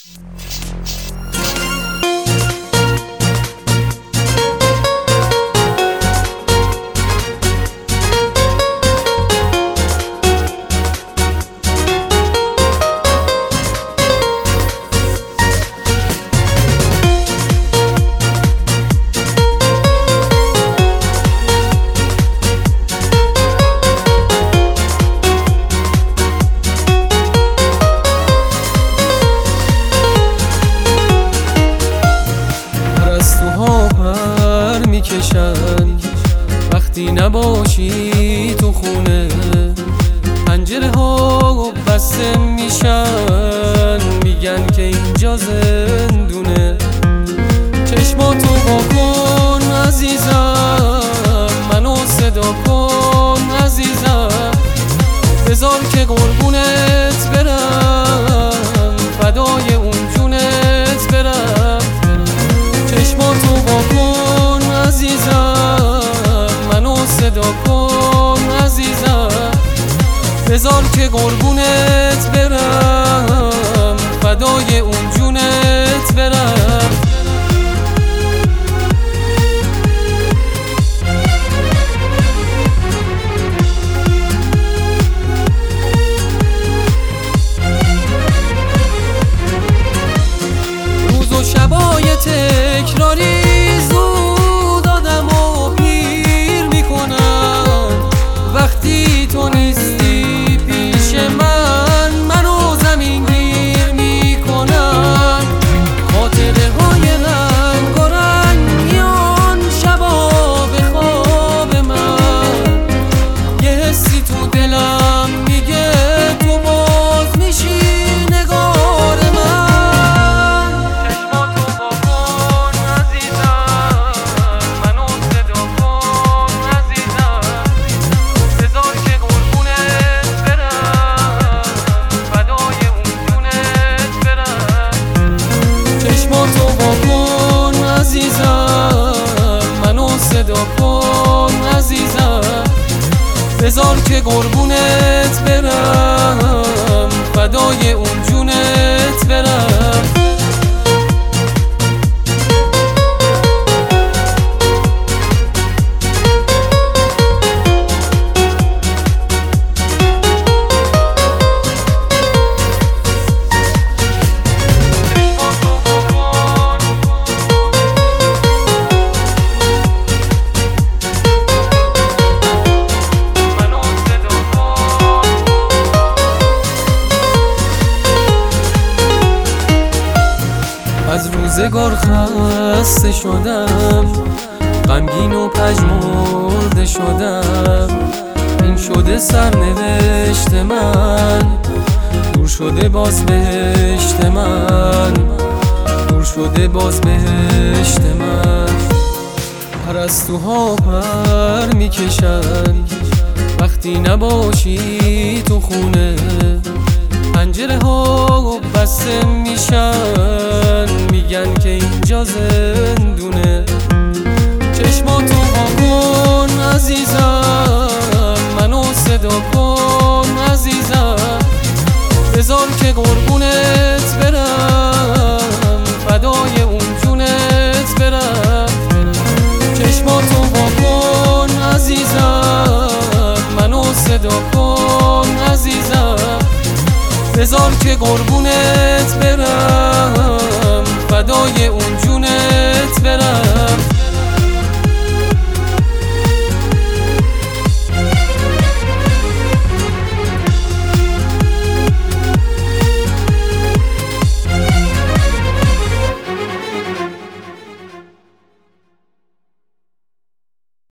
وقتی نباشی تو خونه، پنجره ها بسته میشن، میگن که اینجا زندونه. چشماتو واکن عزیزم، منو صدا کن عزیزم، بذار که قربونت برم، فدای اون جونت برم. چشماتو واکن عزیزم، منو صدا کن عزیزم، بذار که قربونت برم، فدای اون جونت برم. روز و شبای تکراری زود آدمو پیر میکنن، وقتی تو نیستی پیش من، منو زمین گیر میکنن. خاطره های رنگ و رنگ میان شبا به خواب من، یه حسی تو دلم میگه تو باز میشی نگار من. چشماتو واکن عزیزم، منو صدا کن عزیزم، بذار که قربونت برم، فدای اون جونت برم. چشماتو واکن عزیزم، منو صدا کن عزیزم، بذار که قربونت برم، فدای اون جونت برم. از روزگار خسته شدم، غمگین و پژمرده شدم. این شده سرنوشت من، دور شده باز بهشت من، دور شده باز بهشت من. پرستوها پر میکشن، وقتی نباشی تو خونه، پنجره ها بسته میشن، میگن که اینجا زندونه. چشماتو واکن عزیزم، منو صدا کن عزیزم، بذار که قربونت برم، فدای اون جونت برم. چشماتو واکن عزیزم، منو صدا کن عزیزم، بذار که قربونت برم، فدای اون جونت برم.